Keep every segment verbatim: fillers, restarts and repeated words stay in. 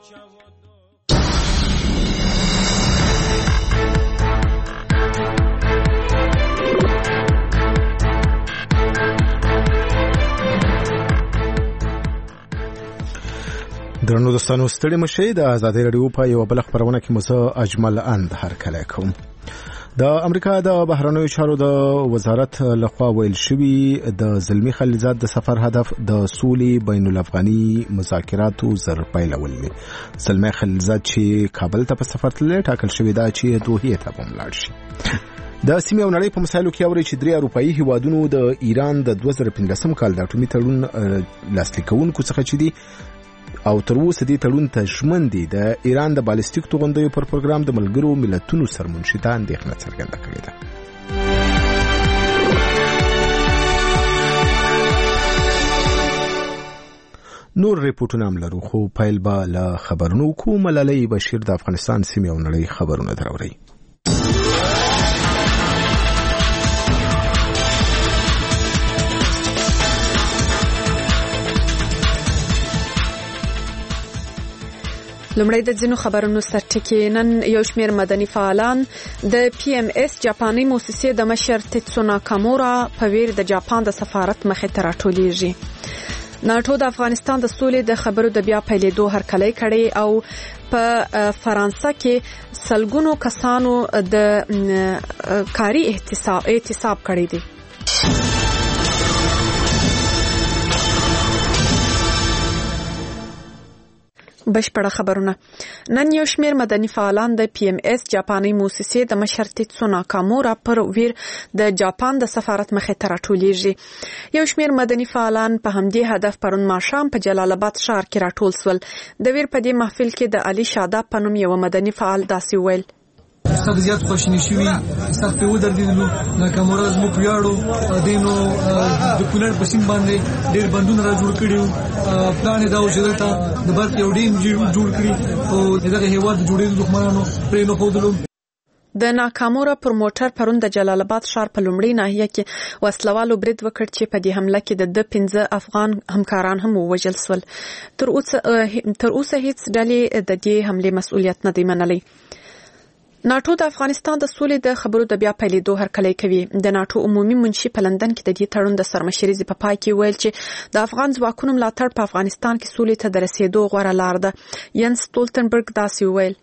درنو دوستانو ستړي مشه د آزادۍ رادیو په یو بل خبرونه کې مزه اجمل اند هر کله کوم. د امریکا د بهرنیو چارو د وزارت لخوا ویل شوی د زلمی خلیلزاد د سفر هدف د سولې بین الافغاني مذاکراتو زر پیلول دي. زلمی خلیلزاد چې کابل ته په سفر تللی ټاکل شوی دا چې دوحې ته به ولاړ شي. د سیمې او نړۍ په مسایلو کې اوري چې درې اروپایي هیوادونو د ایران د دوه زره پنځم کال د اټومي تړون لاسلیک کوونکو څخه چې دي او تر اوسه دې تړون ته ژمن دي د ایران د بالستیک توغندیو پر پروګرام د ملګرو ملتونو سرمنشي ته اندېښنه څرګنده کړې ده. نور ریپورتونه هم لرو خو پیل به له خبرونو کو. ملالۍ بشیر د افغانستان سیمې او نړۍ خبرونه دراوړي. لمړی د ځینو خبرونو سرټکی. نن یو شمېر مدني فعالان د پی ام اس جاپاني موسسې د مشر تیتسو ناکامورا په ویر د جاپان د سفارت مخې ته راټولیږي. ناټو د افغانستان د سولې د خبرو د بیا پیلېدو هرکلی کړی او په فرانسه کې سلګونو کسانو د کاري احتساب احتساب کړی دی. بشپړه خبرونه. نن یو شمېر مدني فعالان د پی ام اس جاپاني موسسې د مشر تیتسو ناکامورا پر ویر د جاپان د سفارت مخې ته راټولیږي. یو شمېر مدني فعالان په همدې هدف پرون ماښام په جلال آباد ښار کې راټول سول. د ویر په دې محفل کې د علي شاداب په نوم یو مدني فعال داسې ویل: سخت زیات خوشنی شوی، سخت په ودرېدلو. ناکامورا زموږ ویاړو دینو د کولر په سیم باندې ډېر بندونه را جوړ کړي. پلان دا و چې دلته د برق یو ډیم جوړ کړي او دغه هیواد جوړېدو دښمنانو پرې نه ښودلو. د ناکامورا پر موټر پرون د جلال آباد ښار په لومړۍ ناحیه کې وسلوالو برید وکړ چې په دې حمله کې د د پنځه افغان همکاران هم ووژل سول. تر اوسه تر اوسه هیڅ ډلې د دې حملې مسؤلیت نه دی منلی. ناټو د افغانستان د سولې د خبرو د بیا پیلېدو هرکلی کوي. د ناټو عمومي منشي په لندن کې د دې تړون د سرمشرۍ په پای کې ویل چې د افغان ځواکونو ملاتړ په افغانستان کې سولې ته د رسیدو غوره لار ده. ینس ستولتنبرګ داسې ویل: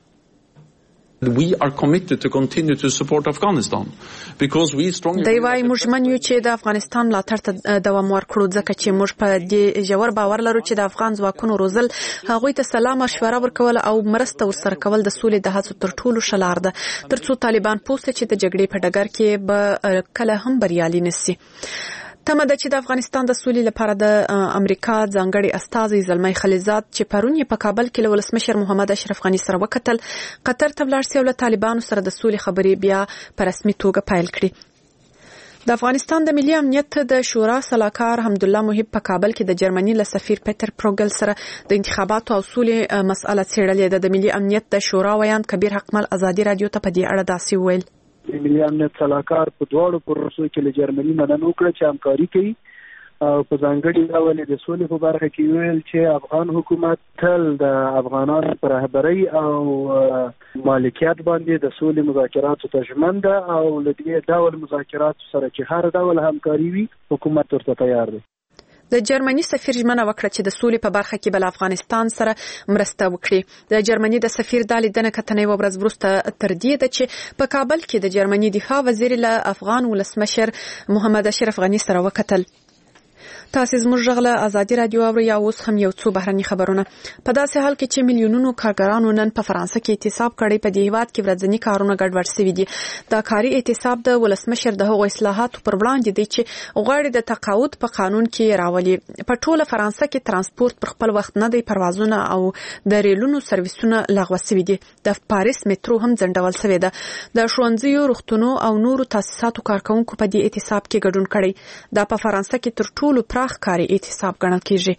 We are committed to continue to support Afghanistan because we strongly دی وايي موږ ژمن یو چې د افغانستان ملاتړ ته دوام ورکړو ځکه چې موږ په دې ژور باور لرو چې د افغان ځواکونو روزل، هغوی ته سلا مشوره ورکول او مرسته ورسره کول د سولې د هڅو تر ټولو ښه لار ده ترڅو طالبان پوه شي چې د جګړې په ډګر کې به کله هم بریالي نشي. تمه ده چې د افغانستان د سولې لپاره د امریکا ځانګړي استازي زلمی خلیلزاد چې پرون یې په کابل کې له ولسمشر محمد اشرف غني سره وکتل، قطر ته ولاړ شي او له طالبانو سره د سولې خبرې بیا په رسمي توګه پیل کړي. د افغانستان د ملي امنیت د شورا سلاکار حمدالله محب په کابل کې د جرمني له سفیر پیټر پروګل سره د انتخاباتو او سولې مسأله څېړلې ده. د ملي امنیت د شورا ویان کبیر حقمل ازادي رادیو ته په دې اړه داسې ویل: ملي امنیت سلاکار په دواړو پروسو کې له جرمني مننه وکړه چې همکاري کوي او په ځانګړي ډول د سولې په برخه کې ویل چې افغان حکومت تل د افغانانو پر رهبرۍ او مالکیت باندې د سولې مذاکراتو ته ژمن ده او له دې ډول مذاکراتو سره چې هر ډول همکاري وي حکومت ورته تیار دی. د جرمني سفیر ژمنه وکړه چې د سولې په برخه کې بل افغانستان سره مرسته وکړي. د جرمني د سفیر د لیدنې کتنې یوه ورځ وروسته تر دې ده چې په کابل کې د جرمني دفاع وزیر له افغان ولسمشر محمد اشرف غني سره وکتل. تاسو زموږ غږ له ازادي رادیو اورئ. یا اوس هم یو څو بهرني خبرونه. په داسې حال کې چې میلیونونو کارګرانو نن په فرانسه کې احتساب کړی، په دې هیواد کې ورځني کارونه ګډوډ شوي دي. دا کاري احتساب د ولسمشر د هغو اصلاحاتو پر وړاندې دی چې غواړي د تقاعد په قانون کې راولي. په ټوله فرانسه کې ترانسپورت پر خپل وخت نه دی، پروازونه او د ریلونو سرویسونه لغوه شوي دي. د پاریس میټرو هم ځنډول شوې ده. د ښوونځیو، روغتونونو او نورو تاسیساتو کارکونکو په دې احتساب کې ګډون کړی. دا په فرانسه کې تر ټولو پراخ کاري احتساب ګڼل کیږي.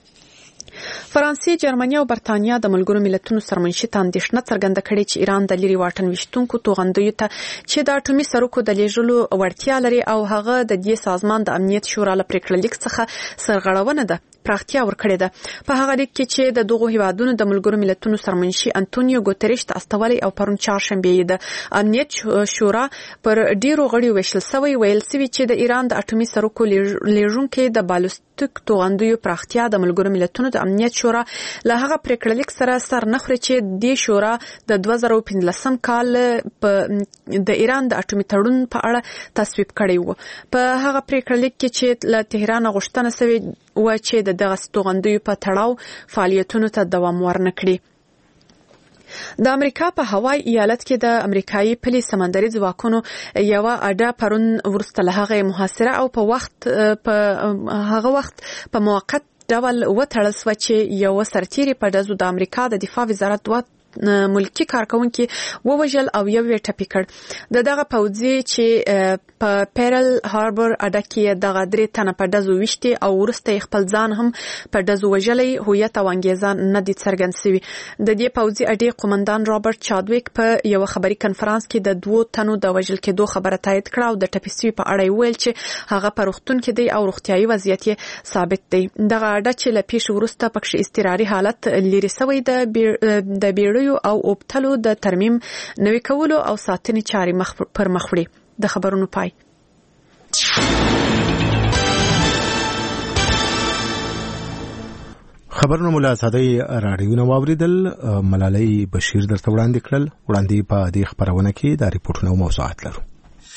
فرانسې، جرمني او برتانیا د ملګرو ملتونو سرمنشي ته اندېښنه څرګنده کړې چې ایران د لرې واټن ویشتونکو توغندیو ته چې د اټومي سرکو د لیږلو وړتیا لري او هغه د دې سازمان د امنیت شورا له پریکړه لیک څخه سرغړونه ده. پراختیا ورکړې ده. په هغه لیک کې چې د دغو هیوادونو د ملګرو ملتونو سرمنشي انټونیو ګوتریش ته استولی او پرون چهارشنبه د امنیت شورا پر ډیرو غړیو ویشل سوی ویل سوي چې د ایران د اټومي سرکو لیږونکي د بالستیک توغندیو پراختیا د ملګرو ملتونو د امنیت شورا له هغه پریکړه لیک سره سر نه خوري چې د شورا د دوه زره پنځلسم کال په د ایران د اټومي تړون په اړه تصویب کړی و. په هغه پریکړه لیک کې چې له تهران غوښتنه سوي و چې د دغه توغندیو په تړاو فعالیتونو ته دوام ورنکړي. د امریکا په هوای ایالت کې د امریکایي پلي سمندري ځواکونو یو اډه پرون ورسته له هغه محاصره او په وخت په هغه وخت په موقت ډول وتړل شو چې یو سرتیری په دزو د امریکا د دفاع وزارت دوه ملکی کارکونکي ووجل او یو یې ټپي کړ. د دغه پوځي چې په پیرل هاربر اډه کې دغه درې تنه په دزو وشتي او ورسته خپل ځان هم په دزو وجلې هویت او انګیزه نه دي څرګند شوی. د دې پوځي اډې قومندان رابرټ چادویک په یو خبري کنفرانس کې د دوه تنو د وجل کېدو خبره تایید کړه او د ټپي شوی په اړه ویل چې هغه په روغتون کې دی او روغتيایي وضعیت یې ثابت دی. دغه اډه چې له پیښې وروسته پکې استقراري حالت لري سوی د بیړیو او اوبتلو د ترمیم نوي کولو او ساتنې چاري مخ پر مخ وړي. د خبرونو پای. خبرونه مولا ساده راډیو نو اوریدل. ملالۍ بشیر درته وړاندې کړل. وړاندې په دې خبرونه کې د ریپورتونو موضوعات لرو.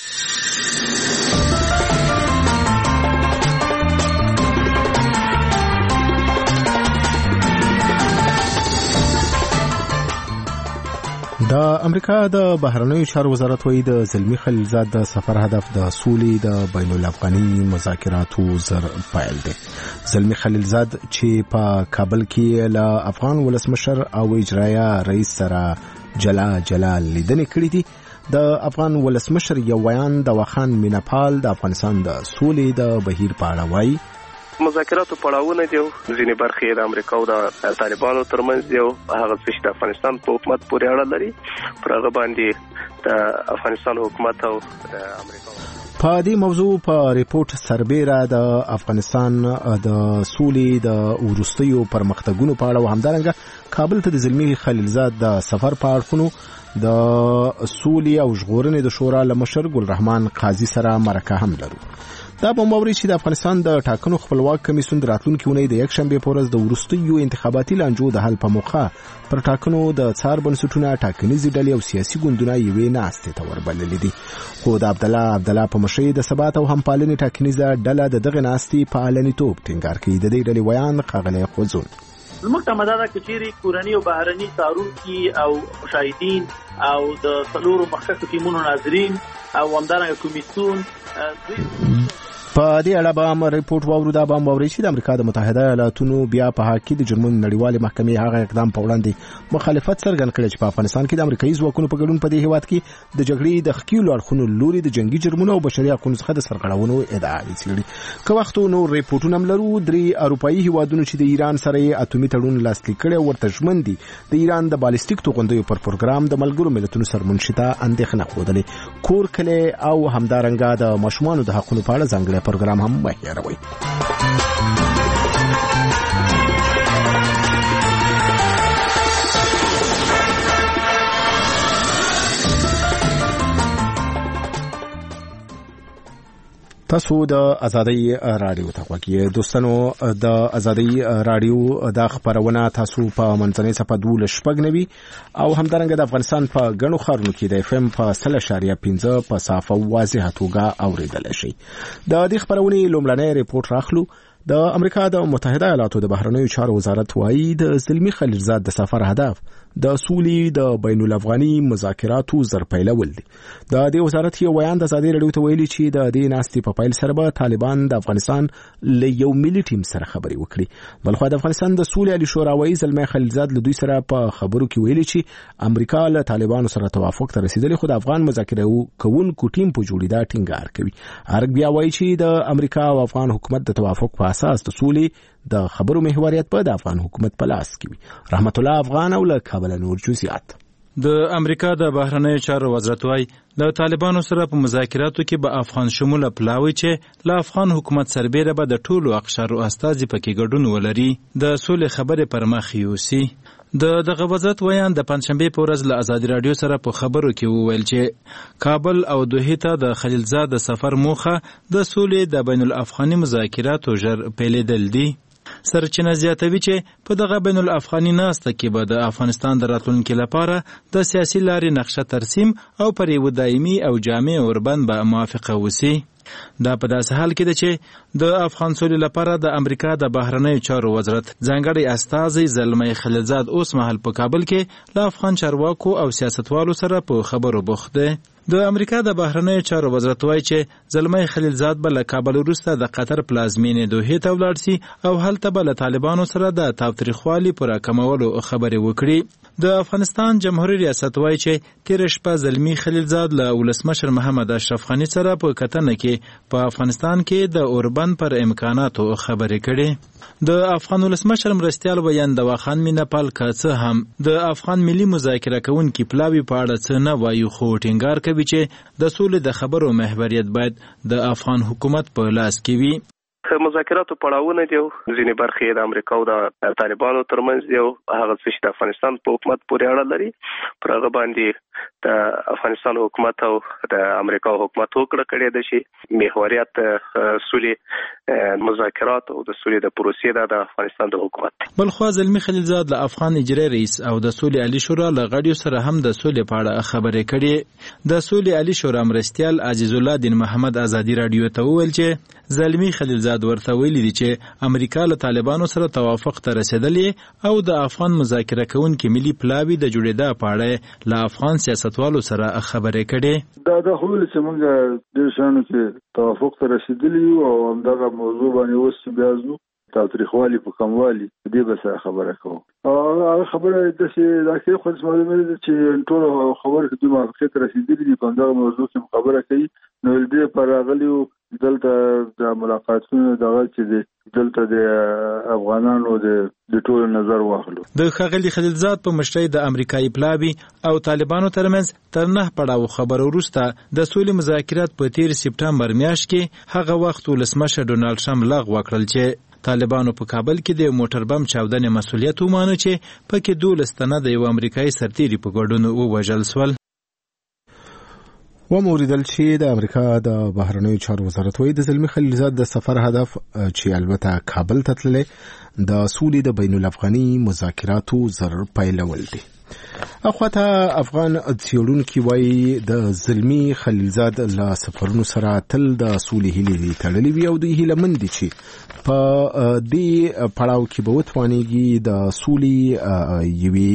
د امریکا د بهرنیو چارو وزارت وایي د زلمی خلیلزاد د سفر هدف د سولې د بین الافغاني مذاکراتو زر پیل دی. زلمی خلیلزاد چې په کابل کې له افغان ولسمشر او اجرایه رئیس سره جلا جلا لیدنې کړې دي. د افغان ولسمشر یو ویان د وخان میناپال د افغانستان د سولې د بهیر په اړه وایي مذاکراتو پړاوونه دي ځینې برخې د امریکا او د طالبانو ترمنځ دي او هغه چې د افغانستان په حکومت پورې اړه لري پر هغه باندې د افغانستان حکومت او د امریکا په دې موضوع په ریپورت سربېره د افغانستان د سولې د وروستیو پرمختګونو په اړه او همدارنګه کابل ته د زلمی خلیلزاد د سفر په اړه د سولې او ژغورنې د شورا لمشر ګل رحمان قاضي سره مرکه هم لرو. دا به موري چې د افغانستان د ټاکنو خپلواک کمیسیون راتلونکي اونۍ د یک شنبه په ورځ د وروستیو انتخاباتي لانجو د حل په موخه پر ټاکنو د څار بنسټونو ټاکنیزې ډلې او سیاسي ګوندونه یوې ناستې ته وربللې دي. خو د عبد الله عبد الله په مشرۍ د ثبات او همپالنې ټاکنیزه ډله د دغه ناستې په علنیتوب ټینګار کوي. د دې ډلې ویان ښاغلی خوځون زموږ ته مداده کچيري کورنۍ او بهرني څارونکي او مشاهدین او د څلورو مخکښو ټیمونو ناظرین او همدارنګه کمیسیون په دې اړه به هم ریپورت واورو. دا به هم واوري چې د امریکا د متحده ایالاتونو بیا په حق کې د جرمونو نړیوالې محکمې هغه اقدام په وړاندې مخالفت څرګند کړی چې په افغانستان کې د امریکایي ځواکونو په ګډون په دې هیواد کې د جګړې د ښکیلو اړخونو لوري د جنگي جرمونو او بشري حقوقو څخه د سرغړونو ادعا لري. که وخت نو ریپورتونه هم لرو. درې اروپایي هیوادونو چې د ایران سره اټومي تړون لاسلیک کړي او ورته ژمن دي د ایران د بالستیک توغندیو پر پروګرام د ملګرو ملتونو سرمنشي ته اندېښنه خوده. کور کله او همدارنګه د ماشومانو د حقوقو په اړه ځانګړی پروګرام هم وایي. تاسو د ازادۍ رادیو ته غوږی دوستانو. د ازادۍ رادیو د خبرونه تاسو په منځنۍ صفحه دوه شپږنوي او همدارنګه د افغانستان په غنو خارونو کې د اف ام په صفر اشاریه پنځه په صافه واضحه توګه اوریدل شي. د دې خبرونه لومړنی ریپورت راخلو. د امریکا د متحده ایالاتو د بهرنیو چارو وزارت وایي د زلمی خلیلزاد د سفر هدف د سولې د بین الافغاني مذاکراتو زر پیلول دي. د دې وزارت یو بیان د ازادي رادیو ته ویلي چې د دې ناستې په پیل سره به طالبان د افغانستان له یو ملي ټیم سره خبرې وکړي. بلخو د افغانستان د سولې علي شورا وایي زلمی خلیلزاد له دوی سره په خبرو کې ویلي چې امریکا له طالبانو سره توافق ته رسیدلی خو د افغان مذاکره کوونکو ټیم په جوړېدا ټینګار کوي. ارګ بیا وایي چې د امریکا او افغان حکومت د توافق په اساس د سولې د خبرو محوریت په د افغان حکومت په لاس کې وي. رحمت الله افغان او له کابل نور جزئیات. د امریکا د بهرنیو چارو وزارت وايي د طالبانو سره په مذاکراتو کې به افغان شموله پلاوي چې له افغان حکومت سربېره به د ټولو اقشارو استازي پکې ګډون ولري د سولې خبرې پر مخ یوسي. د دغه وزارت ویان د پنځشنبې په ورځ له ازادي راډیو سره په خبرو کې وویل چې کابل او دوحې ته د خلیلزاد د سفر موخه د سولې د بین الافغاني مذاکراتو ژر پیلېدل دي. سرچینه زیاتوي چې په دغه بین الافغاني ناسته کې به د افغانستان د راتلونکي لپاره د سیاسي لارې نقشه ترسیم او پر یو دایمي او جامع اوربند به موافقه وسی. دا په داسې حال کې ده چې د افغان سولې لپاره د امریکا د بهرنیو چارو وزارت ځانګړی استازی زلمی خلیلزاد اوس مهال په کابل کې له افغان چارواکو او سیاستوالو سره په خبرو بوخت دی. د امریکا د بهرنیو چارو وزارت وایي چې زلمی خلیلزاد به له کابل وروسته د قطر پلازمینې دوحې ته ولاړ سي او هلته به له طالبانو سره د تاوتریخوالي په راکمولو خبرې وکړي. د افغانستان جمهوریت ریاست وایي چې تېره شپه زلمی خلیلزاد له ولسمشر محمد اشرف غني سره په کتنه کې په افغانستان کې د اوربند پر امکاناتو خبرې کړي. د افغان ولسمشر مرستیال ویان دواخان مینپال که څه هم د افغان ملي مذاکره کوونکي پلاوي په اړه څه نه وایي خو ټینګار کوي چې د سولې د خبرو محوریت باید د افغان حکومت په لاس کې وي. مذاکراتو پړاوونه دي ځینې برخې د امریکا او د طالبانو ترمنځ دي هغه چې د افغانستان په حکومت پورې اړه لري پر هغه باندې د افغانستان حکومت او د امریکا حکومت وکړه کړی د شي محوریت سولې مذاکرات او د سولې د پروسې د افغانستان د حکومت. بلخوا زلمی خلیلزاد له افغان اجرایي رئیس او د سولې عالی شورا له غړیو سره هم د سولې په اړه خبرې کړې. د سولې عالی شورا مرستیال عزیز الله دین محمد ازادي راډیو ته وویل چې زلمی خلیلزاد ورته ویلي دي چې امریکا له طالبانو سره توافق ته رسېدلې او د افغان مذاکره کوونکي ملي پلاوي د جوړېدا په اړه له افغان سیاستوالو سره خبرې کړې. دا د خپل چې موږ د شانو کې توافق ته رسېدلی او همدغه موضوع باندې اوس بیا زو تاوتریخوالي په کموالي دې به سره خبره کوو. هغه خبره د چې دا کې خو معلومه ده چې ټول خبره د موافقت رسېدلی دي په همدغه موضوع کې خبره کوي. نو دې پر راغلیو دلته د ملاقاتونو دغه چې د دلته د افغانانو د ټول نظر واخلو. د ښاغلي خلیلزاد په مشرۍ د امریکایي پلاوي او طالبانو ترمنځ تر نه پړاو خبرو وروسته د سولې مذاکرات په تیر سپټمبر میاشت کې هغه وخت ولسمشر ډونالډ ټرمپ لغوه کړل چې طالبانو په کابل کې د موټر بم چاودنې مسؤلیت ومانه چې پکې دولس تنه د یو امریکایي سرتیري په ګډون ووژل سول. وموریدل چې د امریکا د بهرنیو چارو وزارت وایي د زلمی خلیلزاد د سفر هدف چې البته کابل ته تللی د سولې د بین الافغاني مذاکراتو زر پیلول دي. اخواته افغان څېړونکي وایي د زلمی خلیلزاد له سفرونو سره تل د سولې هیلې تړلې وي او دوی هیله مند دي چې په دې پړاو کې به وتوانیږي د سولې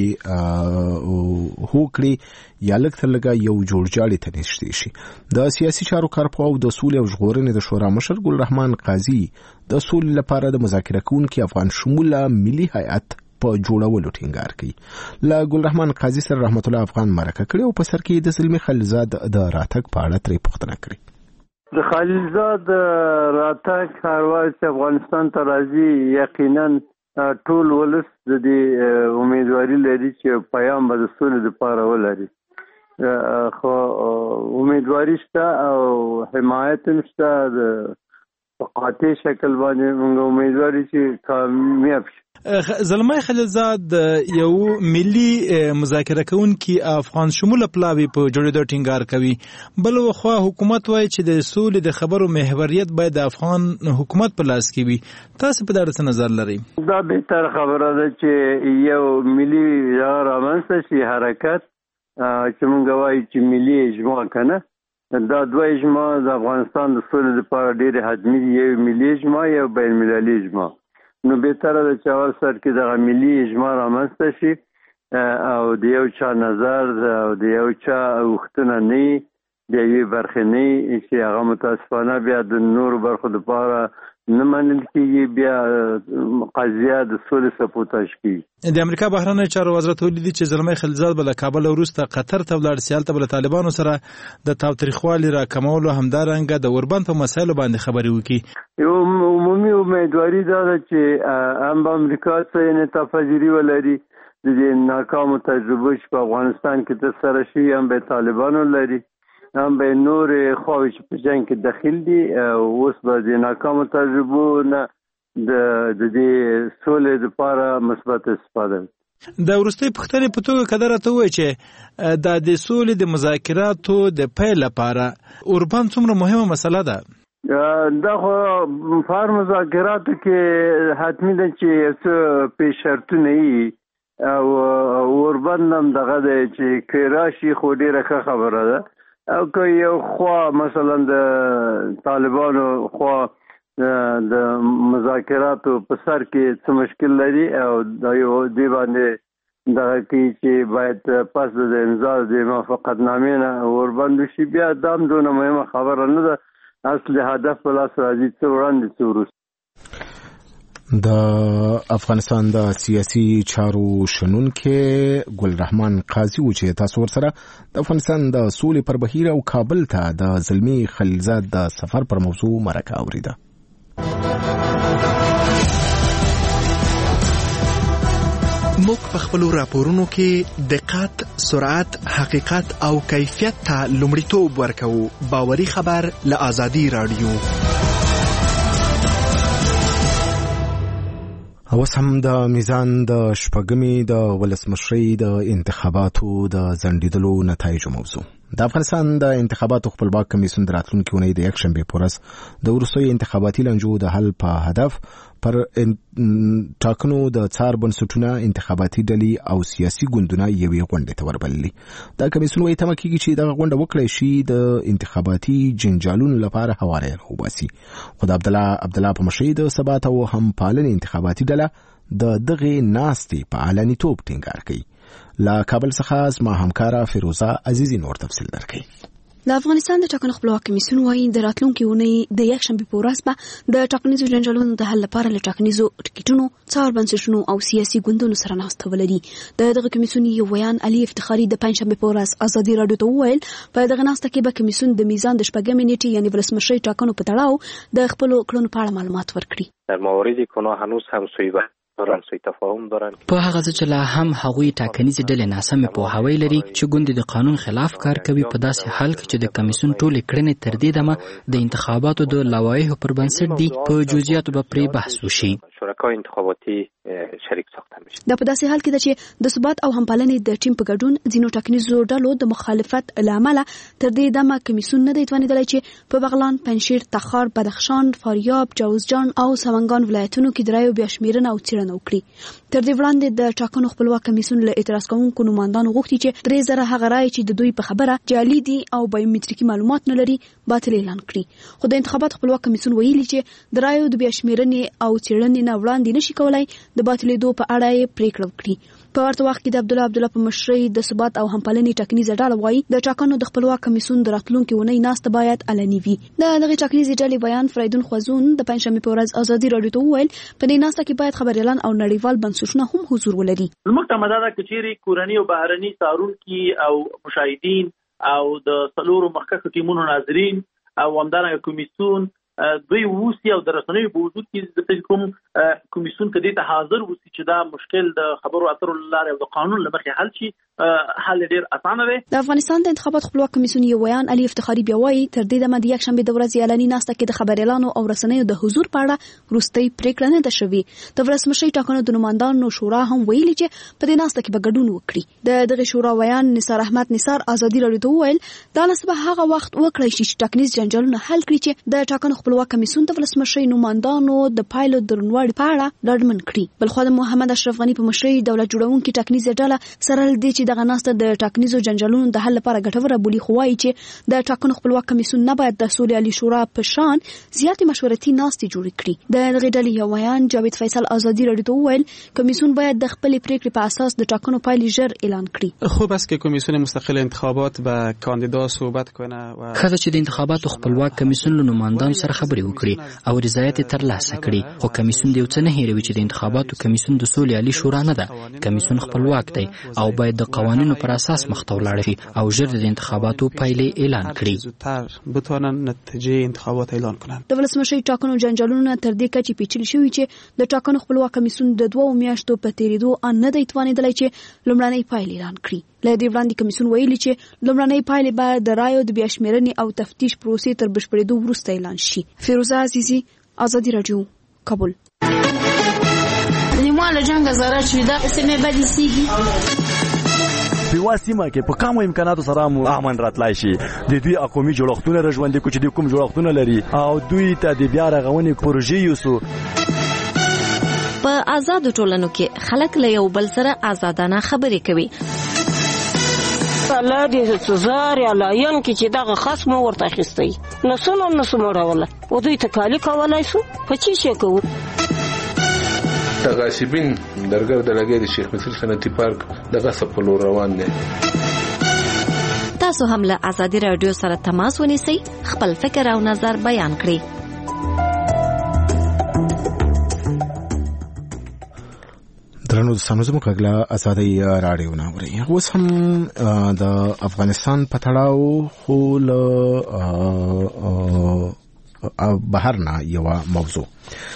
یوې هوکړې یا لږ تر لږه یو جوړجاړي ته نږدې شي. د سیاسي چارو کارپوه او د سولې او ژغورنې د شورا مشر ګل رحمان قاضي د سولې لپاره د مذاکره کوونکي افغان شموله ملي هیئت په جوړولو ټینګار کوي. له ګل رحمان قاضي سره رحمت الله افغان مرکه کړې او په سر کې د زلمی خلیلزاد د راتګ په اړه ترې پوښتنه کړې. د خلیلزاد راتګ هر چې افغانستان ته راځي یقینا ټول ولس د دې امیدواري لري چې پیام به د سولې لپاره ولري. خو امیدواري شته او حمایت هم شته د قاطع شکل باندې موږ امیدواري چې کامیاب شي. زلمی خلیلزاد یو ملي مذاکره کوونکي افغان شموله پلاوي په جوړېدو ټینګار کوي. بل خوا حکومت وایي چې د سولې د خبرو محوریت باید د افغان حکومت په لاس کې وي. تاسو په دې څه نظر لرئ؟ دا بهتر خبره ده چې یو ملي رامنځته شي حرکت چې موږ وایو چې ملي اجماع کنه. دا دوه اجماع د افغانستان د سولې لپاره ډېر حتمي دي، یو ملي اجماع یو بین المللي اجماع. نو بهتره ده چې اول سر کې دغه ملي اجماع رامنځته شي او د یو چا نظر او د یو چا غوښتنه نه د یوې برخې نه چې هغه متاسفانه بیا د نورو برخو لپاره نه منل کېږي، بیا قضیه د سولې سپوتاژ کېږي. د امریکا بهرنیو چارو وزارت ویلي دي چې زلمی خلیلزاد به له کابل وروسته قطر ته ولاړ سي، هلته به له طالبانو سره د تاوتریخوالي راکمولو همدارنګه د اوربند په مسایلو باندې خبرې وکړي. یو عمومي امیدواري دا ده چې هم به امریکا څه انعطاف پذیري ولري د دې ناکامو تجربو چې په افغانستان کې ترسره شوي هم به طالبانو لري، هم به نورې خواوې چې په جنګ کې دخیل دي، اوس به د ناکامو تجربو نه د دې سولې لپاره مثبت استفاده وي. د وروستۍ پوښتنې په توګه که دا راته ووایي چې دا د سولې د مذاکراتو د پیل لپاره اوربان څومره مهمه مسله ده؟ دا خو په هر مذاکراتو کې حتمي ده چې یو څه پیش شرطونه وي او اوربند هم دغه دی چې که راشي خو ډېره ښه خبره ده، او که یو خوا مثلا د طالبانو خوا د مذاکراتو په سر کې څه مشکل لري او دا یو دی باندې دغه کې چې باید پس د امضا د موافقتنامې نه وربند شي، بیا دا هم دونه مهمه خبره نه ده. اصل هدف په لاس راځي څه وړاندې څه وروسته. د افغانستان د سیاسي چارو شنونکي ګل رحمان قاضي و چې تاسو ورسره د افغانستان د سولې پر بهیر او کابل ته د زلمی خلیلزاد د سفر پر موضوع مرکه اوریده. موږ په خپلو راپورونو کې دقت، سرعت، حقیقت او کیفیت ته لومړیتوب ورکوو. باوري خبر له آزادي رادیو. اوس هم د میزان د شپږمې د ولسمشرۍ د انتخاباتو د ځنډېدلو نتایجو موضوع. د افغانستان د انتخاباتو خپلواک کمیسیون د راتلونکي اونۍ د یکشنبې په ورځ د وروستیو انتخاباتي لانجو د حل په هدف پر ټاکنو د څار بنسټونه، انتخاباتي ډلې او سیاسي ګوندونه یوې غونډې ته وربللي. دا کمیسیون وايي تمه کېږي چې دغه غونډه وکړی شي د انتخاباتي جنجالونو لپاره هواری راوباسي. خو د عبدالله عبدالله په مشرۍ د ثبات او همپالنې انتخاباتي ډله د دغې ناستې په علنیتوب ټینګار کوي. له کابل څخه زما همکاره فیروزه عزیزي نور تفصیل درکوي. د افغانستان د ټاکنو خپلواک کمیسیون وايي د راتلونکي اونۍ د یکشنبې په ورځ به د ټاکنیزو جنجالونو د حل لپاره له ټاکنیزو ټکټونو، څار بنسټونو او سیاسي ګوندونو سره ناسته ولري. د دغه کمیسیون یو ویان علي افتخاري د پنځشنبې په ورځ ازادي راډیو ته وویل په دغه ناسته کې به کمیسیون د میزان د شپږمې نیټې یعنې ولسمشرۍ ټاکنو په تړاو د خپلو کړنو په اړه معلومات ورکړي. در موارد کنا هنوز هم سوی دارن سوی تفاهم دارن په هغه ځای چې لا هم هغوی ټاکنیزې ډلې ناسمې پوهاوی لري چې ګوندې د قانون خلاف کار کوي په داسې حال کې چې د کمیسیون ټولې کړنې تر دې دمه د انتخاباتو د لوایحو پر بنسټ دي، په جزئیاتو به پرې بحث وشي. شرکای انتخاباتی شریک ساخته میشه. دا په داسې حال کې ده چې د ثبات او همپالنې د ټیم په ګډون ځینو ټاکنیزو ډلو د مخالفت له امله تر دې دمه کمیسیون نه دی توانېدلی چې په بغلان، پنجشیر، تخار، بدخشان، فاریاب، جوزجان او سمنګان ولایتونو کې د رایو بیا شمېرنه او څېړنه وکړي. تر دې وړاندې د ټاکنو خپلواک کمیسیون له اعتراض کوونکو نوماندانو غوښتي چې درې زره هغه رایې چې د دوی په خبره جعلي دي او بایومتریکي معلومات نه لري باطل اعلان کړي. خو د انتخاباتو خپلواک کمیسیون ویلي چې د رایو د بیا شمېرنې او څېړنې نه وړاندې نشي کولای د باطلېدو په اړه یې پریکړه وکړي. په ورته وخت کې د عبدالله عبدالله په مشرۍ د ثبات او همپالنې ټاکنیزه ډله وایي د ټاکنو د خپلواک کمیسیون د راتلونکي اونۍ ناسته باید علني وي. د دغې ټاکنیزې ډلې بیان فریدون خوازون د پنجشنبې په ورځ ازادي راډیو ته وویل په دې ناسته کې باید خبریالان او نړیوال بنسټونه هم حضور ولري. زموږ ته مدده ده چې کورني او بهرني څارونکي او مشاهدین او د څلورو مخکښو ټیمونو ناظرین او همدارنګه کمیسیون دوی ووسی او د رسنیو په وجود کې د کوم کمیسیون کې د حاضر ووسی چې دا مشکل د خبرو اترو لاره او د قانون لمخې حل شي، حل ډیر اسانه دی. د افغانستان د انتخابات خپلواک کمیسیون یو ویان علي افتخاري بیا وایي تر دې دمه د یکشنبې د ورځې اعلاني ناسته کې د خبریالانو او رسنیو د حضور په اړه وروستۍ پریکړه نه ده شوې. د ولسمشرۍ ټاکنو د نوماندانو شورا هم ویلي چې په دې ناسته کې به ګډون وکړي. د دغه شورا ویان نثار احمد نثار ازادي راډیو ته وویل دا نسبه هغه وخت وکړی شي چې ټاکنیز جنجالونه حل کړي چې د ټاکنو خپلواک کمیسیون د ولسمشرۍ نوماندانو د پایلو د روڼواړي په اړه ډاډمن کړي. بلخوا د محمد اشرف غني په مشرۍ دولت جوړونکي ټاکنیزه ډله سره له دې چې دغه ناسته د ټاکنیزو جنجالونو د حل لپاره ګټوره بولي، خو وایي چې د ټاکنو خپلواک کمیسیون نه باید د سولې عالي شورا په شان زیاتې مشورتي ناستې جوړې کړي. د دغې ډلې یو ویان جاوید فیصل ازادي راډیو ته وویل کمیسیون باید د خپلې پریکړې په اساس د ټاکنو پایلې ژر اعلان کړي. خوب است که کمیسیون مستقل انتخابات با کاندیدا صحبت کنه و خاصه چې د انتخاباتو خپلواک کمیسیون له نوماندانو سره خبرې وکړي او رضایت ترلاسه کړي. خو کمیسیون د یو څه نه هیروي چې د انتخاباتو کمیسیون د سولې عالي شورا نه ده. کمیسیون خپلواک دی او باید د قوانینو پر اساس مخ ته ولاړ شي او ژر د انتخاباتو پایلې اعلان کړي. زودتر بتوانن نتیجه انتخابات اعلان کنن. د ولسمشي ټاکنو جنجالونه تر دې کچې پیچلي شوي چې د ټاکنو خپلواک کمیسیون د دوه میاشتو په تیریدو ان نه دی توانیدلی چې لومړنۍ پایلې اعلان کړي. له دې وړاندې کمیسیون ویلي چې لومړنۍ پایلې باید د رایو د بیاشمېرنې او تفتیش پروسې تر بشپړېدو وروسته اعلان شي. فیروزه عزیزی، آزادی رادیو، کابل. نیمه له جنګ زره چې دا سیمه بدې سیږي په یوه سیمه کې په کمو امکاناتو سره مو امن راتلای شي. د دوی قومي جوړښتونه راژوندي کړو چې د کوم جوړښتونه لري او دوی ته د بیا رغونې پروژې یوسو. په آزادو ټولنو کې خلک له یو بل سره آزادانه خبرې کوي. الله دې سزار یا لاین کې چې دغه خصم ورته اخیستی نو څنګه نو سموروله او دوی ته کالی کولای شو په چی شي کوو. تغاسبین درګر د لګي د شیخ مصر صنعتي پارک دغه سپلو روان دي. تاسو هم له آزادی رادیو سره تماس ونیسئ، خپل فکر او نظر بیان کړئ. درنو دوستانو، زموږ غږ آزادی رادیو نه اورئ. اوس هم د افغانستان په تړاو خو له بهر نه یوه موضوع.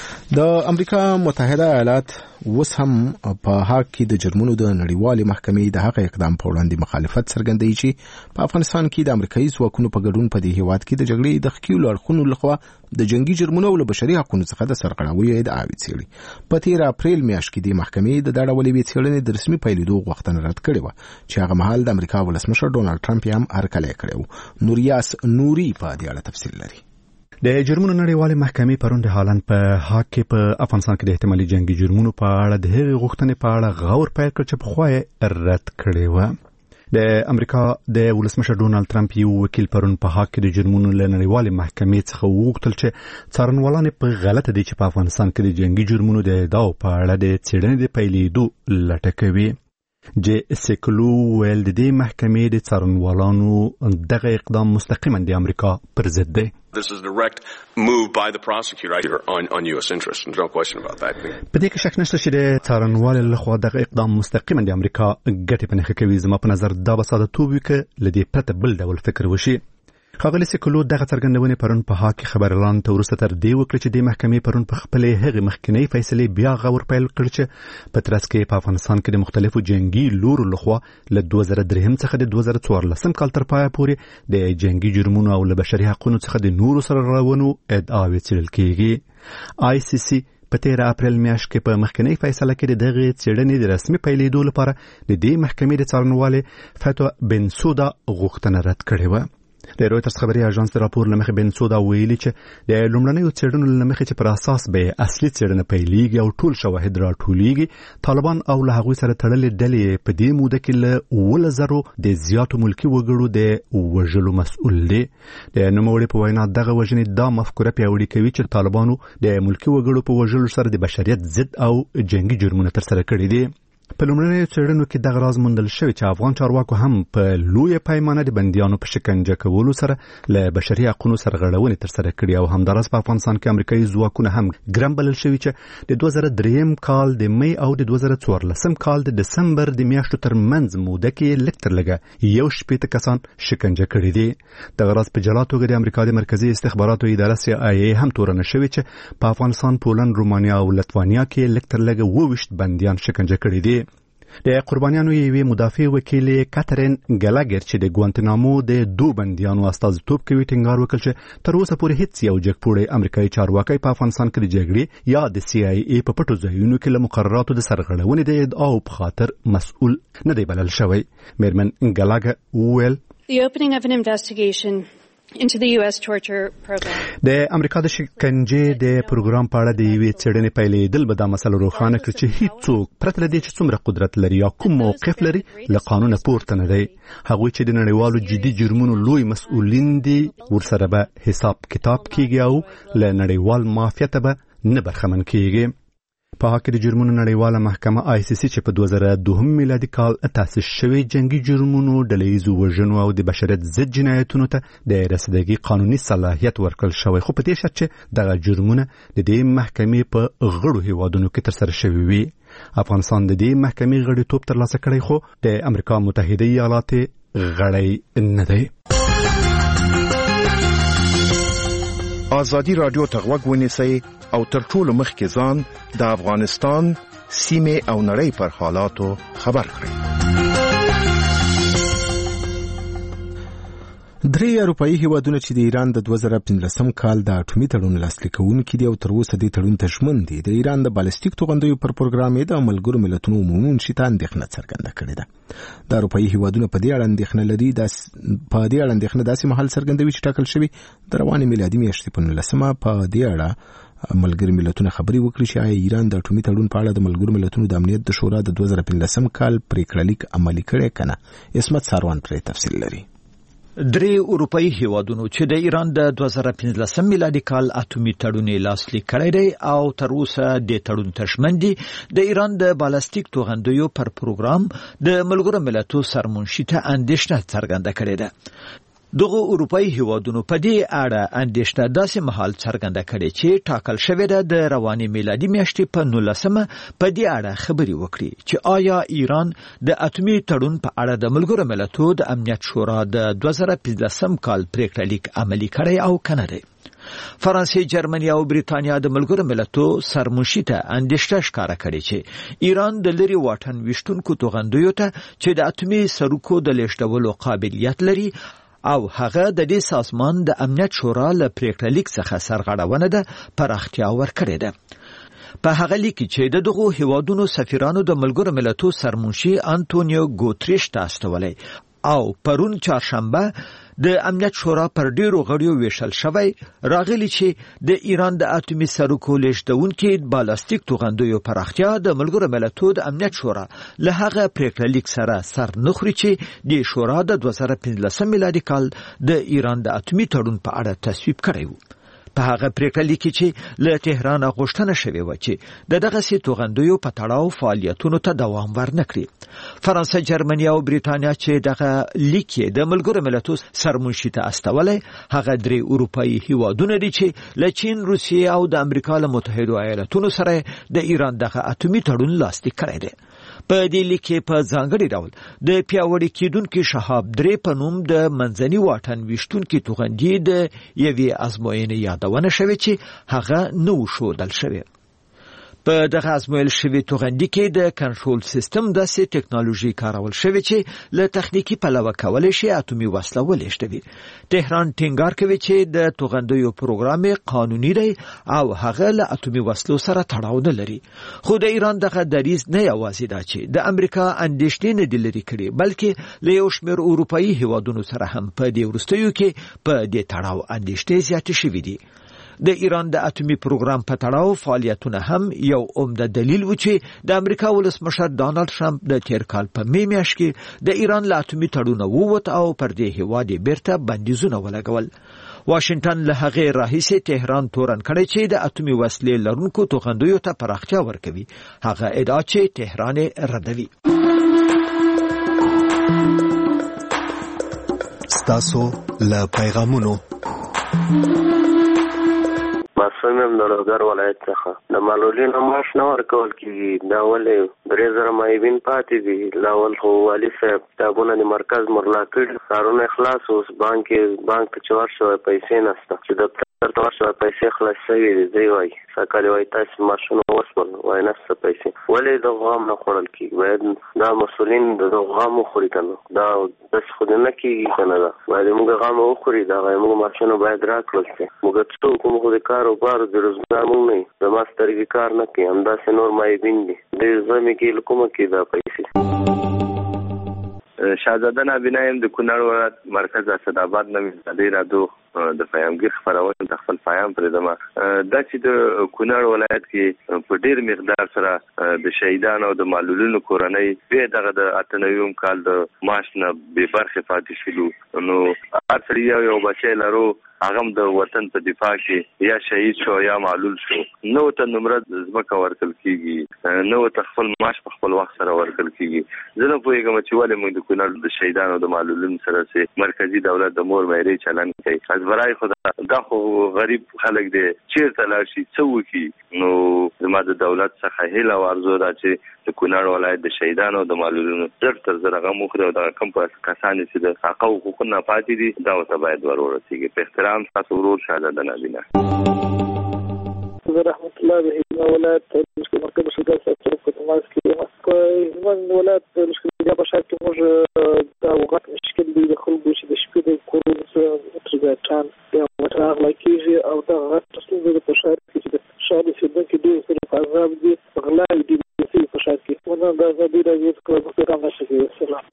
د امریکا متحده ایالات اوس هم په حق کې د جرمونو د نړیوالې محکمې د هغه اقدام په وړاندې مخالفت څرګندوي چې په افغانستان کې د امریکایي ځواکونو په ګډون په دې هیواد کې د جګړې د ښکیلو اړخونو لخوا د جنگي جرمونو او له بشري حقوقو څخه د سرغړاوۍ ادعاوې څېړي. په تیر اپریل میاشت کې د محکمې د دا ډول یوې څېړنې د رسمي پیلېدو غوښتنه رد کړې وه چې هغه مهال د امریکا ولسمشر ډونالډ ټرمپ یې هم هرکلی کړی و. نوریاس نوري په دې اړه تفصیل لري. د جرمونو نړیوالې محکمې پرون د هالند په حق کې په افغانستان کې د احتمالي جنگي جرمونو په اړه د هغې غوښتنې په اړه غور پیل کړ چې پخوا یې رد کړې وه. د امریکا د ولسمشر ډونالډ ټرمپ یو وکیل پرون په حق کې د جرمونو له نړیوالې محکمې څخه وغوښتل چې څارنوالان په غلطه دي چې په افغانستان کې د جنگي جرمونو د ادعاو په اړه د څېړنې د پیلېدو لټه کوي. جې سیکلو ویل د دې محکمې د څارنوالانو دغه اقدام مستقیما د امریکا پر ضد دی. This is a direct move by the prosecutor on, on U S interests. There's no question about that. په دې کې شک نشته چې د څارنوالو لخوا دغه اقدام مستقیما د امریکا ګټې په نښه کوي. زما په نظر دا به ساده توب وي که له دې پرته بل ډول فکر وشي. ښاغلي سیکلو دغه څرګندونې پرون په حق کې خبريالانو ته وروسته تر دې وکړه چې د محکمې پرون په خپلې هغې مخکینۍ فیصلې بیا غور پیل کړ چې په ترڅ کې په افغانستان کې د مختلفو جنگي لورو لخوا له دوه زره درې څخه د دوه زره څوارلسم کال تر پایه پورې د جنگي جرمونو او له بشري حقوقو څخه د نورو سرغړونو ادعاوې څېړل کېږي. آی سی سی په تیر اپریل میاشت کې په مخکینۍ فیصله کې د دغه څېړنې د رسمي پیلېدو لپاره د دې محکمې د څارنوالې فتوا بنسودا غوښتنه رد کړې وه. د رویټرز خبري اژانس د راپور لمخې بنسودا ویلي چې د لومړنیو څېړنو لمخې چې پر اساس به اصلي څېړنه پیلېږي او ټول شواهد راټولېږي، طالبان او له هغوی سره تړلې ډلې په دې موده کې له اووه زرو د زیاتو ملکي وګړو د وژلو مسؤل دي. د نوموړي په وینا دغه وژنې دا مفکوره پیاوړې کوي چې طالبانو د ملکي وګړو په وژلو سره د بشریت ضد او جنگي جرمونه ترسره کړي دي. په لومړنیو څېړنو کې دغه راز موندل شوی چې افغان چارواکو هم په لویه پیمانه د بندیانو په شکنجه کولو سره له بشري حقوقو سرغړونې ترسره کړي او همداراز په افغانستان کې امریکایي ځواکونه هم ګرم بلل شوي چې د دوه زره درېیم کال د مې او د دوه زره څوارلسم کال د دسمبر د میاشتو ترمنځ موده کې لږ تر لږه یو شپېته کسان شکنجه کړي دي. دغه راز په جلا توګه د امریکا د مرکزي استخباراتو اداره سی آی ای هم تورنه شوې چې په افغانستان، پولند، رومانیا او لتوانیا کې لږ تر لږه اووه ویشت بندیان شکنجه کړي دي. د قربانیانو یوې مدافع وکیل کاترین ګلاګر چې د ګوانتنامو د دو بندیانو استازیتوب کوي ټینګار وکړ چې تر اوسه پورې هیڅ یو جګپوړی امریکایي چارواکی په افغانستان کې د جګړې یا د سی آی ای په پټو ځایونو کې له مقرراتو د سرغړونې د ادعاو په خاطر مسؤل نه دی بلل شوی. میرمن ګلاګر وویل The opening of an investigation into the U S torture program. د امریکا د شکنجې د پروګرام په اړه د یوې څېړنې پیلېدل به دا مسله روښانه کړي چې هیڅوک پرته له دې چې څومره قدرت لري یا کوم موقف لري له قانونه پورته نه دی. هغوی چې د نړیوالو جدي جرمونو لوی مسؤلین دي ورسره به حساب کتاب کیږي او له نړیوال مافیا ته به نه برخمن کیږي. په هغه کې د جرمونو نړیواله محکمه آی سی سی چې په دوه زره دوه میلادي کال تاسیس شوی جنگي جرمونو ډلهییزو وژنو او د بشریت ضد جنایتونو ته د رسیدګي قانوني صلاحیت ورکړل شوی، خو په دې شرط چې دغه جرمونه د دې محکمې په غړو هیوادونو کې ترسره شوي وي. افغانستان د دې محکمې غړیتوب ترلاسه کړی خو د امریکا متحده ایالات غړی نه دی. آزادی رادیو ته غوږ ونیسئ او تر ټولو مخکې ځان د افغانستان سیمې او نړۍ پر حالاتو خبر کړئ. درې اروپایي هیوادونه چې د ایران د دوه زره پنځلسم کال د اټومي تړون لاسلیک کوونکي دي او تر اوسه دې تړون ته ژمن دي، د ایران د بالستیک توغندیو پر پروګرام یې د ملګرو ملتونو عمومي منشي ته اندېښنه څرګنده کړې ده. د اروپایي هیوادونو په دې اړه اندېښنه لري په دې اړه اندېښنه داسې مهال څرګندوي چې ټاکل شوي د روانې میلادي میاشتې په نولسمه په دې اړه ملګري ملتونه خبري وکړي چې آیا ایران د اټومي تړون په اړه د ملګرو ملتونو د امنیت د شورا د دوه زره پنځلسم کال پریکړه لیک عملي کړی کنه. اسمت ساروان پرې تفصیل لري. درې اروپایي هیوادونو چې د ایران د دوه زره پنځلسم میلادي کال اټومي تړون لاسلیک کړی دی او تر اوسه د تړون ته ژمن دي، د ایران د بالستیک توغندیو پر پروګرام د ملګرو ملتونو سرمنشي ته اندېښنه څرګنده کړې ده. دغه اروپایي هیوادونو په دې اړه اندېښنه داسې مهال څرګنده کړې چې ټاکل شوې ده د روانې میلادي میاشتې په نولسمه په دې اړه خبري وکړي چې آیا ایران د اټومي تړون په اړه د ملګرو ملتونو د امنیت شورا د دوه زره پنځلسم کال پریکړه لیک عملي کړی او کنه دی. فرانسې، جرمني او بریتانیا د ملګرو ملتونو سرمنشي ته اندېښنه ښکاره کړې چې ایران د لري واټن ویشتونکو توغندیو ته چې د اټومي سرکو د لیږدولو قابلیت لري او هغه د دې سازمان د امنیت شورا له پریکړه لیک څخه سرغړونه ده پراختیا ورکړې ده. په هغه لیک چې د دغو هیوادونو سفیرانو د ملګرو ملتونو سرمنشي انټونیو ګوتریش ته استولی او پرون چهارشنبه د امنیت شورا پر ډیرو غړیو ویشل شوی راغلی چې د ایران د اټومي سرکو لیږدونکي بالستیک توغندیو پراختیا د ملګرو ملتونو د امنیت شورا له هغه پریکړه لیک سره سر نه خوري چې د شورا د دوه زره پنځلسم میلادي کال د ایران د اټومي تړون په اړه تصویب کړی و. په هغه پریکړه لیک چې له تهران غوښتنه شوې و چې د دغه سي توغندیو په تړاو فعالیتونو ته دوام ورنکړي. فرانسه، جرمني او بریتانیا چې دغه لیک د ملګرو ملتونو سرمنشي ته استولې، هغه درې اروپایي هیوادونه دي چې له چین، روسیې او د امریکا له متحده ایالاتونو سره د ایران دغه اټومي تړون لاسلیک کړی دی. په دې لیک په ځانګړي ډول د پیاوړي کېدونکو شهاب درې په نوم د منځني واټن ویشتونکو توغندي د یوې ازموینې یادونه شوې چې هغه نو شودل شوی. په دغه ازمویل شوی توغندي کې د کنټرول سیستم داسې ټکنالوژي کارول شوی چې له تخنیکی پلوه کولای شي اټومي وسله ولېږدوي. تهران ټینګار کوي چې د توغندیو پروګرام قانوني دی او هغه له اټومي وسلو سره تړاو نه لري. خو د ایران دغه دریځ نه یوازې دا چې د امریکا اندېښنې نه دي لري کړي، بلکې له یو شمېر اروپایي هیوادونو سره هم په دې وروستیو کې په دې تړاو اندېښنې زیاتې شوې دي. د ایران د اټومي پروګرام په تړاو فعالیتونه هم یو عمده دلیل و چې د امریکا ولسمشر ډانلډ ټرمپ د تیر کال په می میاشت کې د ایران له اټومي تړون ووت او پر دې هیواد بیرته بندیزونه ولګول. واشنگټن له هغه راهیسې تهران تورن کړی چې د اټومي وسلې لرونکو توغندیو ته پراختیا ورکوي. هغه ادعا چې تهران ردوي. ستاسو له پیغامونو معصوم یم د لوګر ولایت څخه د معلولینو معاش نه ورکول کېږي. دا ولې درې زره معیبین پاتې دي. لاول خو والي صاحب کتابونه د مرکز مرلا کړي، ښارونه خلاص، اوس بانک بانک ته چې ورشوی پیسې نشته، چې دفتر ته ورشوی پیسې خلاص شوي دي. دی وایي سږکال وایي تاسې معاشونه وشول، وایي نشته پیسې. ولې د غام نه خوړل کېږي؟ باید دا مسؤلین د غام وخوري که نه، دا داسې خو نه کېږي که نه. ده باید موږ غام وخوري، دغه موږ معاشونه باید راکړل شي. موږ څوک موږ د کار کاروبار د روزګار مونږ نه زما سترګې کار نه کوي، همداسې نور معیبین دي. د زمې کې له کومه کې دا پیسې. شاهزاده نابینا یم د کونړ ولایت مرکز اسداباد نه ازادي راډیو د پیامګر خبرونه د خپل پیام پر دمه د چې د کونړ ولایت کې په ډیر مقدار سره د شهیدانو او د معلولینو کورنۍ په دغه د اتنویم کال د مارچ نه به برخه پاتې شول نو اصلي یو بچی لرو هغه د وطن په دفاع کې یا شهید شو یا معلول شو نو ته نمرد زمکه ورکل کیږي نو ته خپل معاش په خپل وخت سره ورکل کیږي زه نه پوهیږم چې ولې موږ د کونړ د شهیدانو د معلولینو سره سي مرکزی دولت د مور مېري چلن کوي از برای خدا دا خو غریب خلک دي چیرته لاشي څوکي نو زما د دولت څخه هیله ورزو دا چې د کونړ ولایت د شهیدانو د معلولینو تر تر زرغه مخره د کم کسان چې د حق او حقوقونه پاتې دي دا ته باید ورورسیږي په احترام تاسو ورور شاده د نبینا رحمت الله به ولایت مشکل مرکز شګل سره په تماس کې مسکو من ولایت مشکل په شاک کې موږ دا وخت مشکل دی د خلکو چې د شپې د کورونو سره ترګټان یا متراغ لکیږي او دا غټ څه د په شاک کې د شاده چې د دې سره عذاب دي غلا دي په شاک کې ونه دا د دې راځي چې په کار نشي سلام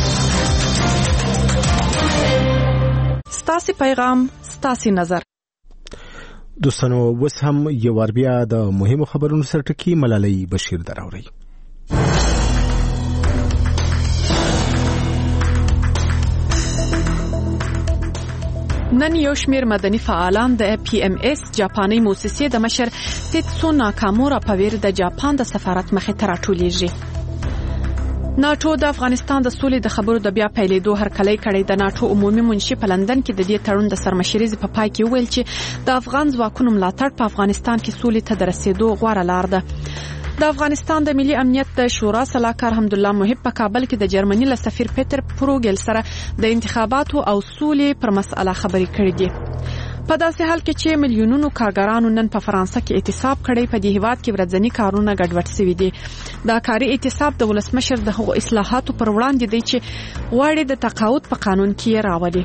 ستاسي پیغام ستاسي نظر دوستانو وس هم یو ور بیا د مهمو خبرونو سره ټکی ملالۍ بشیر دراوري نن یو شمیر مدني فعالان د پی ام اس جاپاني موسسې د مشر تیتسو ناکامورا په ویر د جاپان د سفارت مخې ته راټولېږي ناټو د افغانستان د سولې د خبرو د بیا پیلېدو هرکلی کړی د ناټو عمومي منشي په لندن کې د دې تړون د سرمشرۍ په پای کې ویل چې د افغان ځواکونو ملاتړ په افغانستان کې سولې ته د رسیدو غوره لار ده د افغانستان د ملي امنیت د شورا سلاکار حمدالله محب په کابل کې د جرمني له سفیر پیټر پروګل سره د انتخاباتو او سولې پر مسله خبرې کړې دي په داسې حال کې چې میلیونونو کارګرانو نن په فرانسه کې اعتصاب کړی په دې هیواد کې ورځنی کارونه ګډوډ شوي دي دا کاري اعتصاب د ولسمشر د حقوقو اصلاحاتو پر وړاندې دی چې غواړي د تقاعد په قانون کې راولي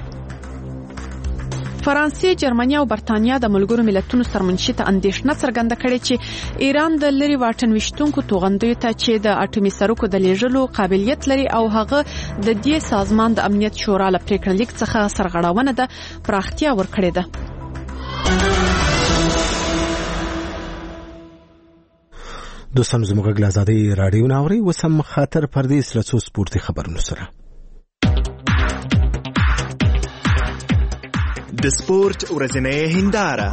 فرانسې، جرمني او برتانیا د ملګرو ملتونو سرمنشي ته اندېښنه څرګنده کړې چې ایران د لري واټن وشتونکو توغندیو ته چې د اټومي سرکو د لیږلو قابلیت لري او هغه د دې سازمان د امنیت شورا له پریکړې لیک څخه سرغړونه ده پراختیا ورکړې ده. دوستان زموږ غږ آزادي رادیو ناوري وسم خاطر پردیس له څو سپورتي خبرونو سره د سپورت ورځنۍ هنداره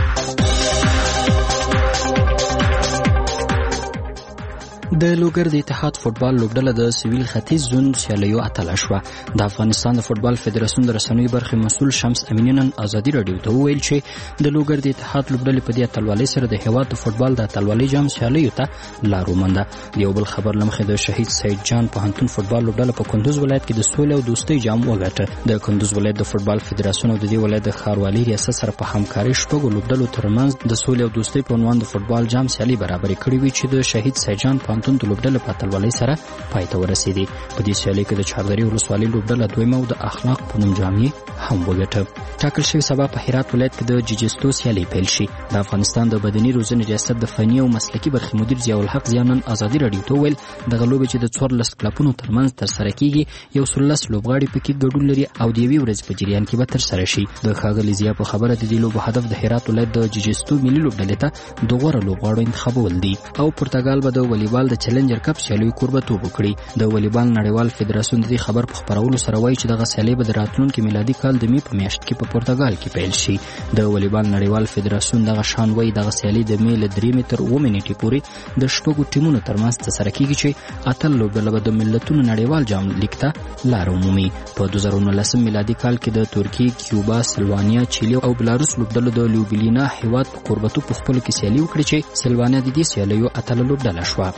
د لوګر د اتحاد فوتبال لوبډله د سویل ختیځ زون سیالیو اتله شوه. د افغانستان د فوتبال فدراسیون د رسنیو برخې مسؤل شمس امینی نن ازادي رادیو ته وویل چې د لوګر د اتحاد لوبډلې په دې اتلوالۍ سره د هیواد د فوتبال د اتلوالۍ جام سیالیو ته لار ومونده. د یو بل خبر له مخې د شهید سید جان پوهنتون فوتبال لوبډله په کندوز ولایت کې د سولې او دوستۍ جام وګټه. د کندوز ولایت د فوتبال فدراسیون او د دې ولایت د ښاروالۍ ریاست سره په همکارۍ شپږو لوبډلو ترمنځ د سولې او دوستۍ په عنوان د فوتبال جام سیالي برابرې کړې وي چې د شهید سید جان پوهنتون د لوبډلې په اتلوالۍ سره پای ته ورسېدې. په دې سیالۍ کې د چاردرې ولسوالۍ لوبډله دویمه او د اخلاق په نوم جام هم وګټه. ټاکل شوی سبا په هرات ولایت کې د جیجستو سیالۍ پیل شي. د افغانستان د بدني روزنې ریاست د فني او مسلکي برخې مدیر ضیاء الحق ضیاء نن ازادي رادیو ته وویل دغه لوبې چې د څوارلس کلبونو ترمنځ ترسره کیږي یو سلس لوبغاړي پکې ګډون لري او د یوې ورځې په جریان کې به ترسره شي. د ښاغلي ضیاء په خبره د دې لوبو هدف د هرات ولایت د جیجستو ملي لوبډلې ته د غوره لوبغاړو انتخابول دي او پرتګال به د والیبال د چیلنجر کپ سیالیو کوربتوب وکړي. د والیبال نړیوال فدراسیون د دې خبر په خبرولو سره وایي چې دغه سیالۍ به د راتلونکي میلادي کال د مې په میاشت کې په پرتګال کې پیل شي. د والیبال نړیوال فدراسیون دغه شان وایي دغه سیالۍ د مې له درې مې تر اووه نیټې پورې د شپږو ټیمونو ترمنځ ترسره کیږي چې اتل لوبډله به د ملتونو نړیوال جام لیګ ته لار ومومي. په دوه زره نولسم میلادي کال کې د ترکیې، کیوبا، سلوانیا، چیلي او بلاروس لوبډلو د لیوبلینا هیواد په کوربتوب په خپلو کې سیالي وکړي چې سلوانیا د دې سیالیو اتله لوبډله شوه.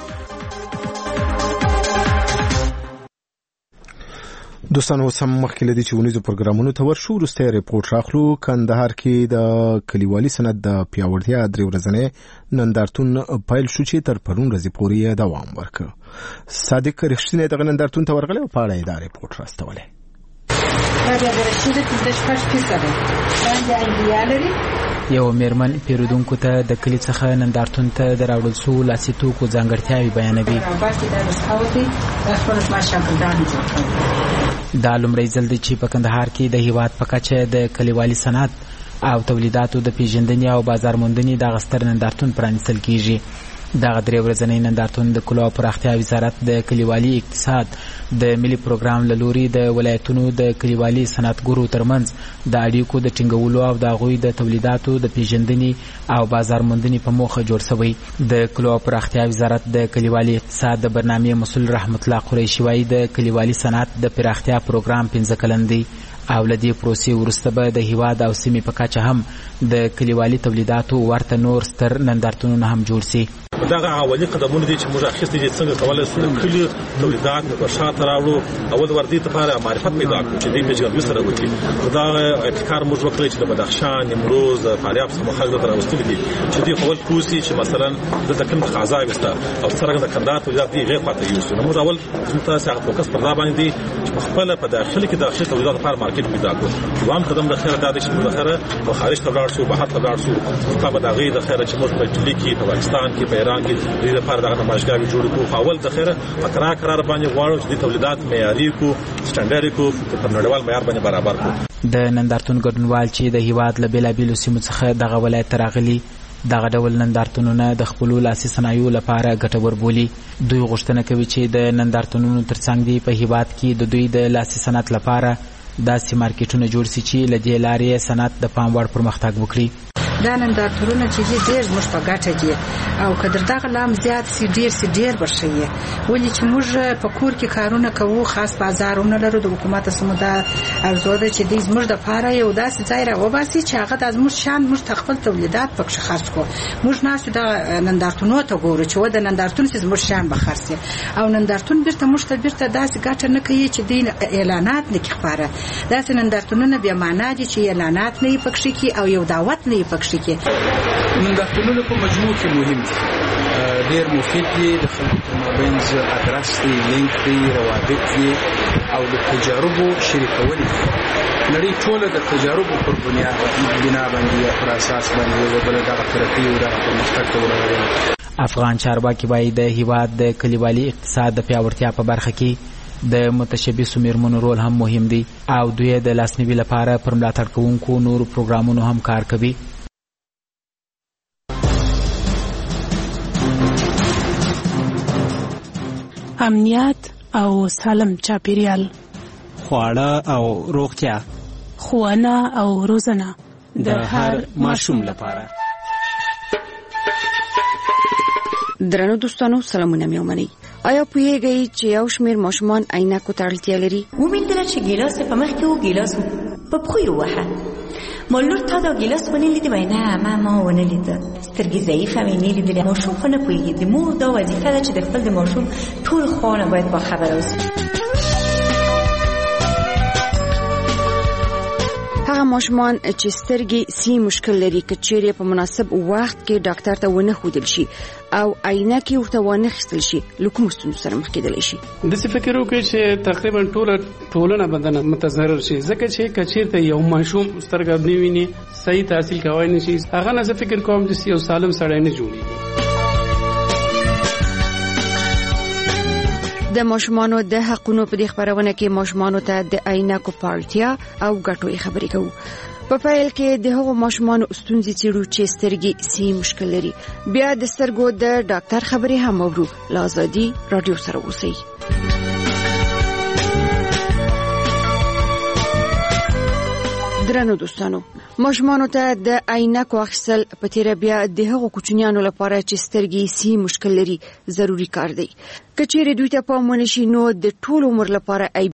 دوستانو سم مخکې لدی چې ونیزو پروګرامونو ته ورشو وروسته ریپورت راخلو. کندهار کې د کلیوالي صنعت د پیاوړتیا درې ورځنی نندارتون پیل شو چې تر پرون ورځې پورې دوام ورکړ. صادق رښتینی دغه نندارتون ته ورغلی او په اړه یې دا ریپورت راستولی. یو میرمن پیرودونکو ته د کلی څخه نندارتون ته د راوړل شوو لاسي توکو ځانګړتیاوې بیانوي. دا لومړی ځل دی چې په کندهار کې د هیواد په کچه د کلیوالي صنعت او تولیداتو د پیژندنې او بازار موندنې دغه ستر نندارتون پرانیستل کیږي. دغه درې ورځنی نندارتون د کلو او پراختیا وزارت د کلیوالي اقتصاد د ملي پروګرام له لوري د ولایتونو د کلیوالي صنعتګرو ترمنځ د اړیکو د ټینګولو او د هغوی د تولیداتو د پیژندنې او بازار موندنې په موخه جوړ شوی. د کلو او پراختیا وزارت د کلیوالي اقتصاد د برنامې مسؤل رحمت الله قریشي وایي د کلیوالي صنعت د پراختیا پروګرام پنځه کلن دی او له دې پروسې وروسته به د هیواد او سیمې په کچه هم د کلیوالي تولیداتو ورته نور ستر نندارتونونه هم جوړ سي. دغه اولي قدمونه دي چې موږ اخیستي دي څنګه کولای شو د کلیو تولیدات په شاته راوړو او د وردی لپاره معرفت پیدا کړو چې د پیژندنې سره وکړي. دا ابتکار موږ وکړی چې د بدخشان، نیمروز، فاریاب څخه خلک ته راوستل دي چې دوی خپل پوسی چې مثلا د دکن تقاضا وسته او څنګه د کندهار تولیدات دي غیر پاتې یو نو موږ اول څنګه ساعت فوکس پر دا باندې دي چې خپل په داخل کې داخلي تولیدات لپاره مارکیټ پیدا کړو. دوام قدم د خیره د چې موږ خیره په خارج ته لاړ شو، بهر ته لاړ شو، په دغه د خیره چې موږ په اټلی کې، په پاکستان کې، په ایران کې د لپاره دغه نمایشګاوې جوړ کړو. اول د خیره په قرار قرار باندې غواړو چې د تولیدات معیاري کو، سټانډرډ کو، په نړیوال معیار باندې برابر کو. د نندارتون ګډونوال چې د هیواد له بیلابیلو سیمو څخه دغه ولایت ته راغلي دغه ډول نندارتونونه د خپلو لاسي صنایعو لپاره ګټور بولي. دوی غوښتنه کوي چې د نندارتونونو ترڅنګ دی په هیواد کې د دوی د لاسي صنعت لپاره داسې مارکیټونه جوړ سي چې له دې لارې صنعت د پام وړ پرمختګ وکړي. دا نندارتونونه چې دي ډېر زموږ په ګټه دي او قدر دغه لام زیات سي ډېر سي ډېر برشي ولې چې موږ په کور کې کارونه کوو، خاص بازارونه لرو. د حکومت سمودا ارزو ده چې د زموږ د پاره یو داسې ځای راوباسي چې هغه د زموږ شان موږ خپل تولیدات پکې خرڅ کو. موږ ناسو د نندارتونو ته ګورو چې و د نندارتون چې زموږ شان به خرڅي او نندارتون بیرته موږ ته بیرته داسې ګټه نه کوي چې د اعلانات نه کفاره. داسې نندارتونونه بیا معنا دي چې اعلانات نه پکې کې او یو دعوت نه پکې کې. نندارتونونه په مجموع کې مهم دي، ډېر مفید دي، د خلکو په مابینځ ادرس دی، لینک دی، روابط دي او د تجاربو شریکول دي. نړۍ ټوله د تجاربو پر بنیاد بنا باندې یا پر اساس باندې یو بل دغه ترقي او دغه پرمختګ ته ورغلي. افغان چارواکي وایي د هیواد د کلیوالي اقتصاد د پیاوړتیا په برخه کې د متشبثو میرمنو رول هم مهم دی او دوی د لاسنیوي لپاره پر ملاتړ کوونکو نورو پروګرامونو هم کار کوي. امنیت او سالم چاپیریال، خواړه او روغتیا، ښوونه او روزنه د هر ماشوم لپاره. درنو دوستانو سلامونه مې ومنئ. آیا پوهیږئ چې یو شمېر ماشومان عینکو ته اړتیا لري؟ وموندله چې ګیلاس په مخ کې و، ګیلاس په پښو یې ووهه. ما لور تا دا ګیلاس ونه لیدې؟ وایي نه ما ما ونه لیده. سترګې ضعیفه مې نه لیدلې. ماشوم خو نه پوهېږي. د مور دا وظیفه ده چې د خپل د ماشوم ټول خواړه باید باخبره اوسي. هغه ماشومان چې سترګې سی مشکل لري که چیرې په مناسب وخت کې ډاکټر ته ونه ښودل شي او عینکې ورته ونه اخیستل شي له کومو ستونزو سره مخ کېدلی شي؟ داسې فکر وکړئ چې تقریبا ټوله ټولنه بدنه متضرر شي، ځکه چې که چېرته یو ماشوم سترګه نه ویني، صحیح تحصیل کولی نه شي، هغه نه زه فکر کوم چې یو سالم سړی نه جوړېږي. د ماشومانو د حقونو په دې خبرونه کې ماشومانو ته د عینکو په اړتیا او ګټو خبرې کوو. په پیل کې د هغو ماشومانو ستونزې څېړو چې سترګې سی مشکل لري. بیا د سترګو د ډاکټر خبرې هم اورو. له ازادي راډیو سره اوسئ. درنو دوستانو، ماشومانو ته د عینکو اخیستل په تیره بیا د هغو کوچنیانو لپاره چې سترګې سی مشکل لري ضروري کار دی. که چیرې دوی ته پام ونه شي نو د ټول عمر لپاره